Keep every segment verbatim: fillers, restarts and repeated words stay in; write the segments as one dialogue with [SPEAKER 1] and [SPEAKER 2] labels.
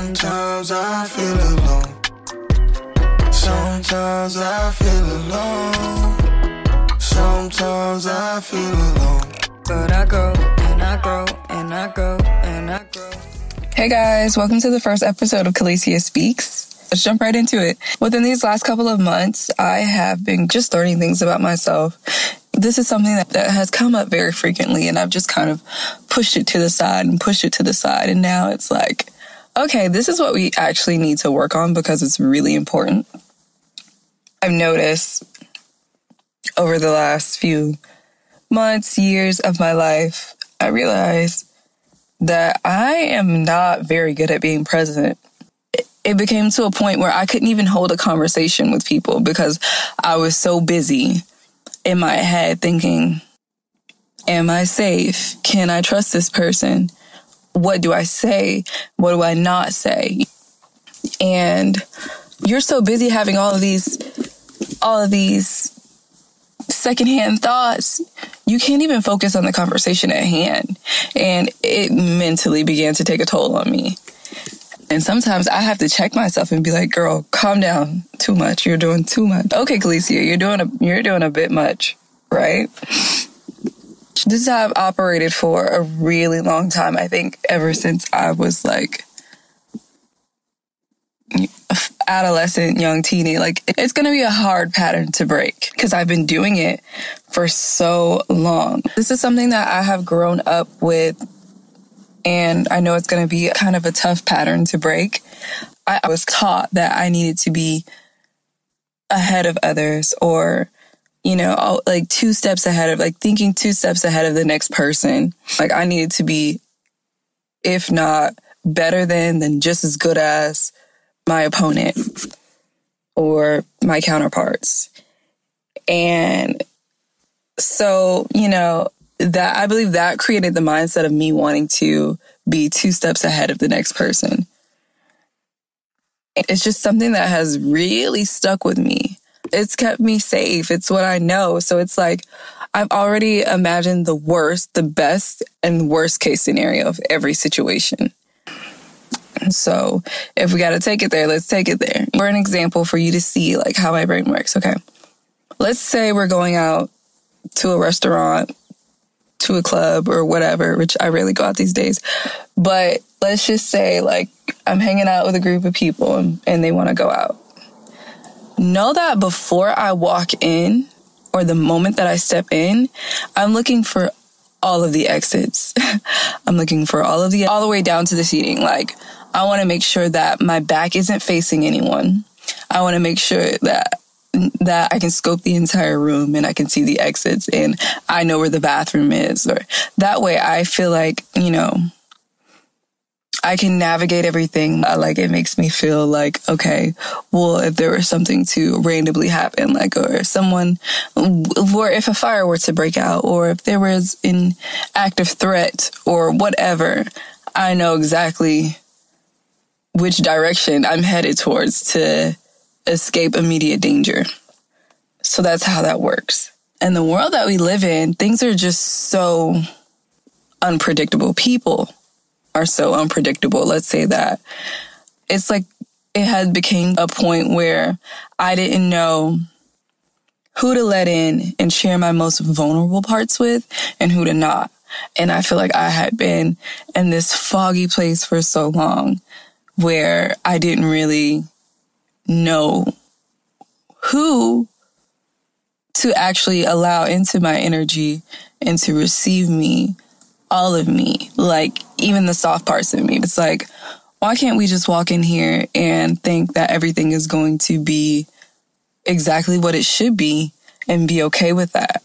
[SPEAKER 1] Sometimes I feel alone. Sometimes I feel alone. Sometimes I feel alone.
[SPEAKER 2] But I grow, and I grow, and I grow, and I grow.
[SPEAKER 3] Hey guys, welcome to the first episode of Calacia Speaks. Let's jump right into it. Within these last couple of months, I have been just learning things about myself. This is something that, that has come up very frequently, and I've just kind of pushed it to the side and pushed it to the side. And now it's like, okay, this is what we actually need to work on because it's really important. I've noticed over the last few months, years of my life, I realized that I am not very good at being present. It became to a point where I couldn't even hold a conversation with people because I was so busy in my head thinking, am I safe? Can I trust this person? What do I say? What do I not say? And you're so busy having all of these, all of these secondhand thoughts, you can't even focus on the conversation at hand. And it mentally began to take a toll on me. And sometimes I have to check myself and be like, girl, calm down. Too much. You're doing too much. Okay, Calacia, you're doing a, you're doing a bit much, right? This is how I've operated for a really long time. I think ever since I was like adolescent, young teenie. Like, it's going to be a hard pattern to break because I've been doing it for so long. This is something that I have grown up with, and I know it's going to be kind of a tough pattern to break. I was taught that I needed to be ahead of others, or, you know, like two steps ahead of, like thinking two steps ahead of the next person. Like, I needed to be, if not better than, then just as good as my opponent or my counterparts. And so, you know, that I believe that created the mindset of me wanting to be two steps ahead of the next person. It's just something that has really stuck with me. It's kept me safe. It's what I know. So it's like, I've already imagined the worst, the best, and worst case scenario of every situation. So if we got to take it there, let's take it there. For an example for you to see like how my brain works. Okay. Let's say we're going out to a restaurant, to a club or whatever, which I rarely go out these days. But let's just say like I'm hanging out with a group of people and, and they want to go out. Know that before I walk in or the moment that I step in, I'm looking for all of the exits. I'm looking for all of the, all the way down to the seating. Like, I want to make sure that my back isn't facing anyone. I want to make sure that that I can scope the entire room and I can see the exits and I know where the bathroom is. Or that way I feel like, you know, I can navigate everything. Like, it makes me feel like, okay, well, if there was something to randomly happen, like, or if someone, or if a fire were to break out, or if there was an active threat or whatever, I know exactly which direction I'm headed towards to escape immediate danger. So that's how that works. And the world that we live in, things are just so unpredictable. People are so unpredictable. Let's say that. It's like it had became a point where I didn't know who to let in and share my most vulnerable parts with and who to not. And I feel like I had been in this foggy place for so long where I didn't really know who to actually allow into my energy and to receive me, all of me, like even the soft parts of me. It's like, why can't we just walk in here and think that everything is going to be exactly what it should be and be okay with that?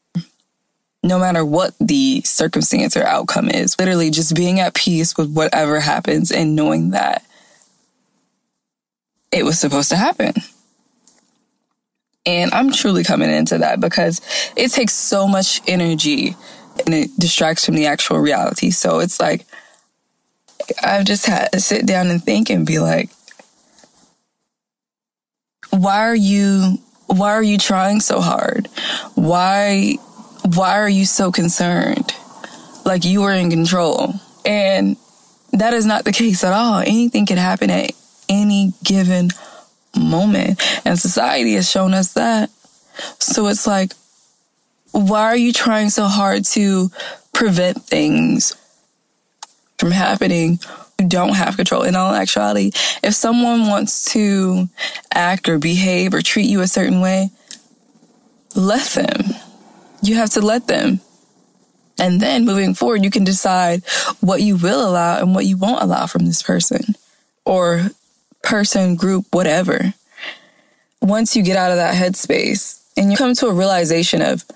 [SPEAKER 3] No matter what the circumstance or outcome is, literally just being at peace with whatever happens and knowing that it was supposed to happen. And I'm truly coming into that because it takes so much energy and it distracts from the actual reality. So it's like, I've just had to sit down and think and be like, why are you, why are you trying so hard? Why, why are you so concerned? Like you were in control. And that is not the case at all. Anything can happen at any given moment. And society has shown us that. So it's like, why are you trying so hard to prevent things from happening? You don't have control. In all actuality, if someone wants to act or behave or treat you a certain way, let them. You have to let them. And then moving forward, you can decide what you will allow and what you won't allow from this person or person, group, whatever. Once you get out of that headspace and you come to a realization of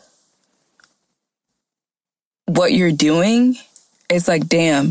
[SPEAKER 3] what you're doing, it's like, damn,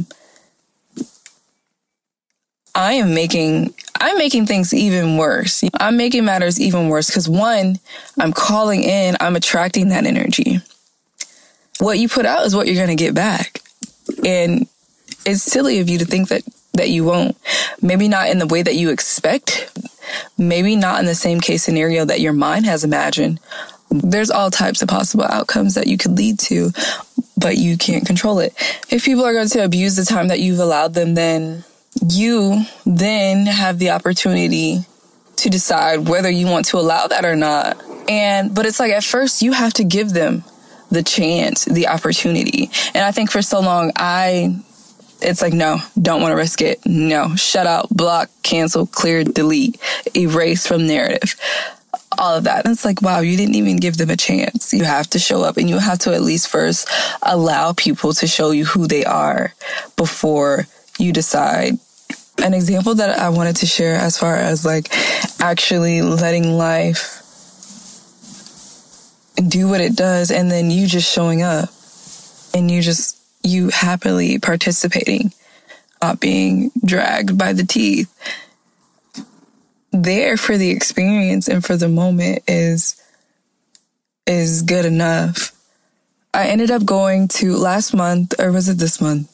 [SPEAKER 3] I am making, I'm making things even worse. I'm making matters even worse because one, I'm calling in, I'm attracting that energy. What you put out is what you're going to get back. And it's silly of you to think that, that you won't. Maybe not in the way that you expect. Maybe not in the same case scenario that your mind has imagined. There's all types of possible outcomes that you could lead to, but you can't control it. If people are going to abuse the time that you've allowed them, then you then have the opportunity to decide whether you want to allow that or not. And, but it's like at first you have to give them the chance, the opportunity. And I think for so long, I, it's like, no, don't want to risk it. No, shut out, block, cancel, clear, delete, erase from narrative. All of that. And it's like, wow, you didn't even give them a chance. You have to show up and you have to at least first allow people to show you who they are before you decide. An example that I wanted to share as far as like actually letting life do what it does and then you just showing up and you just, you happily participating, not being dragged by the teeth. There for the experience and for the moment is, is good enough. I ended up going to last month, or was it this month?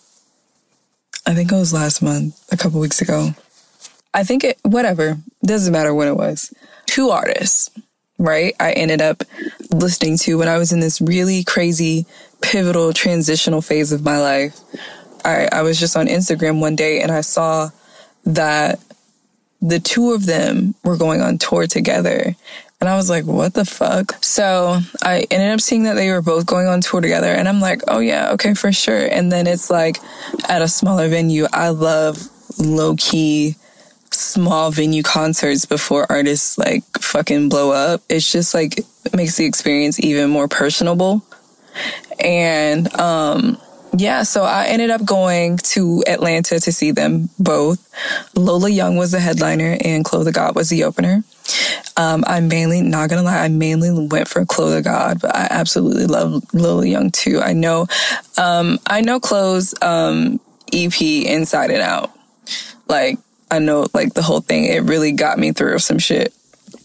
[SPEAKER 3] I think it was last month, a couple weeks ago. I think it, whatever, doesn't matter when it was. Two artists, right? I ended up listening to when I was in this really crazy, pivotal, transitional phase of my life. I, I was just on Instagram one day and I saw that the two of them were going on tour together. And I was like, what the fuck? So I ended up seeing that they were both going on tour together. And I'm like, oh yeah, okay, for sure. And then it's like at a smaller venue. I love low-key, small venue concerts before artists like fucking blow up. It's just like, it makes the experience even more personable. And um, yeah, so I ended up going to Atlanta to see them both. Lola Young was the headliner and Chloe the God was the opener. Um, I mainly, not gonna lie, I mainly went for Chloe the God, but I absolutely love Lola Young too. I know, um, I know Chloe's um, E P inside and out. Like, I know, like, the whole thing, it really got me through some shit.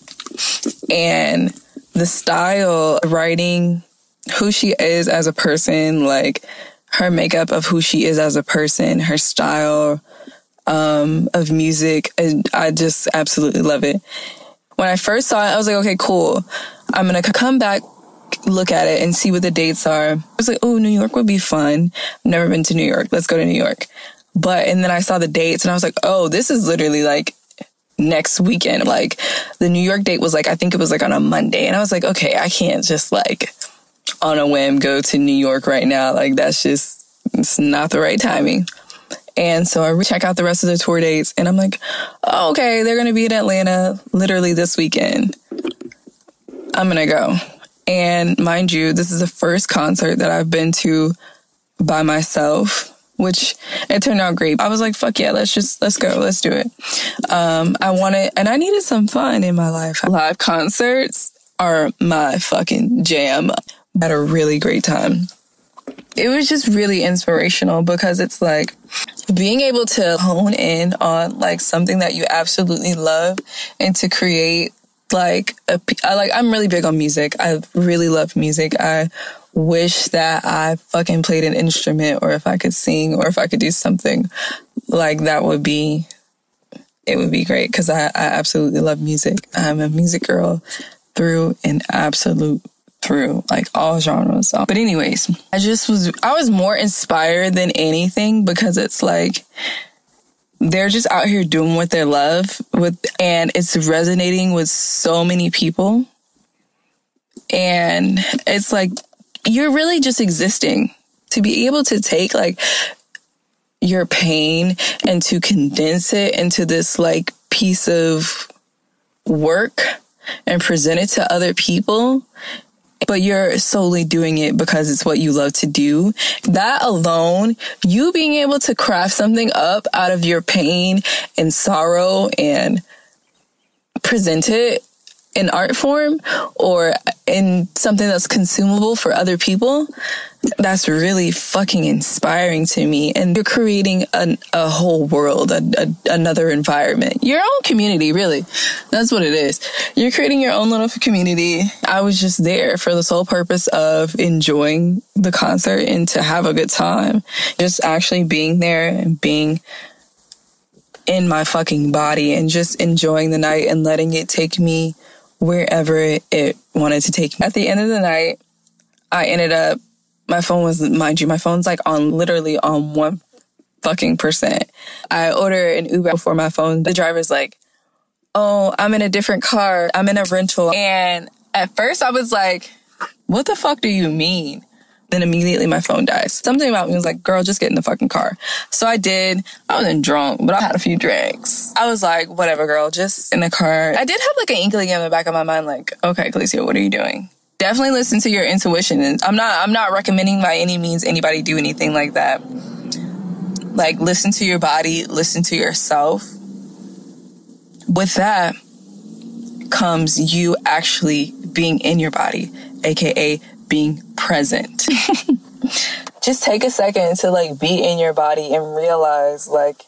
[SPEAKER 3] And the style, writing, who she is as a person, like, her makeup of who she is as a person, her style um, of music, I, I just absolutely love it. When I first saw it, I was like, okay, cool. I'm going to come back, look at it, and see what the dates are. I was like, oh, New York would be fun. I've never been to New York. Let's go to New York. But, and then I saw the dates, and I was like, oh, this is literally like next weekend. Like, the New York date was like, I think it was like on a Monday. And I was like, okay, I can't just like on a whim go to New York right now. Like, that's just, it's not the right timing. And so I check out the rest of the tour dates and I'm like, oh, okay, they're going to be in Atlanta literally this weekend. I'm going to go. And mind you, this is the first concert that I've been to by myself, which it turned out great. I was like, fuck yeah, let's just, let's go. Let's do it. Um, I wanted, and I needed some fun in my life. Live concerts are my fucking jam. I had a really great time. It was just really inspirational because it's like being able to hone in on like something that you absolutely love and to create like a, I like, I'm really big on music. I really love music. I wish that I fucking played an instrument or if I could sing or if I could do something like that would be, it would be great because I, I absolutely love music. I'm a music girl through and absolute through like all genres. But anyways, I just was, I was more inspired than anything because it's like, they're just out here doing what they love with, and it's resonating with so many people. And it's like, you're really just existing. To be able to take like your pain and to condense it into this like piece of work and present it to other people, but you're solely doing it because it's what you love to do. That alone, you being able to craft something up out of your pain and sorrow and present it in art form or in something that's consumable for other people, that's really fucking inspiring to me. And you're creating an, a whole world, a, a, another environment, your own community, really. That's what it is. You're creating your own little community. I was just there for the sole purpose of enjoying the concert and to have a good time. Just actually being there and being in my fucking body and just enjoying the night and letting it take me wherever it wanted to take me. At the end of the night, I ended up, my phone was, mind you, my phone's like on literally on one fucking percent. I ordered an Uber before my phone. The driver's like, oh, I'm in a different car. I'm in a rental. And at first I was like, what the fuck do you mean? Then immediately my phone dies. Something about me was like, girl, just get in the fucking car. So I did. I wasn't drunk, but I had a few drinks. I was like, whatever, girl, just in the car. I did have like an inkling in the back of my mind, like, okay, Kalicia, what are you doing? Definitely listen to your intuition. And I'm not, I'm not recommending by any means anybody do anything like that. Like, listen to your body, listen to yourself. With that comes you actually being in your body, A K A being present. Just take a second to like be in your body and realize like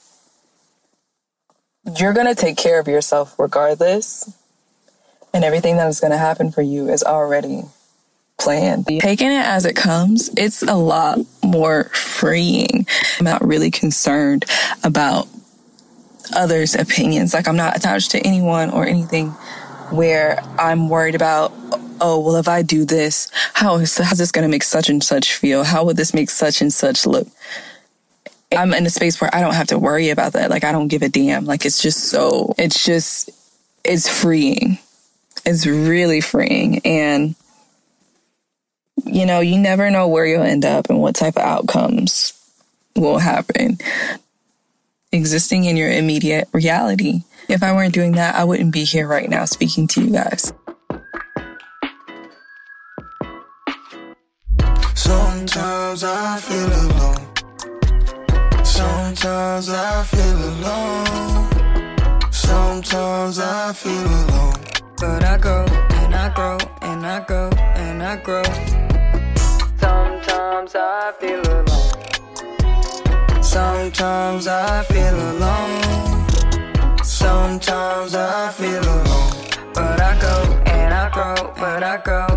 [SPEAKER 3] you're gonna take care of yourself regardless, and everything that is gonna happen for you is already planned. Taking it as it comes, it's a lot more freeing. I'm not really concerned about others' opinions. Like, I'm not attached to anyone or anything where I'm worried about, oh, well, if I do this, how is how's this going to make such and such feel? How would this make such and such look? I'm in a space where I don't have to worry about that. Like, I don't give a damn. Like, it's just so, it's just, it's freeing. It's really freeing. And, you know, you never know where you'll end up and what type of outcomes will happen. Existing in your immediate reality. If I weren't doing that, I wouldn't be here right now speaking to you guys.
[SPEAKER 1] Sometimes I feel alone. Sometimes I feel alone. Sometimes I feel alone.
[SPEAKER 2] But I grow, and I grow, and I grow, and I grow. Sometimes I feel alone.
[SPEAKER 1] Sometimes I feel alone. Sometimes I feel alone.
[SPEAKER 2] But I go, and I grow, but I grow.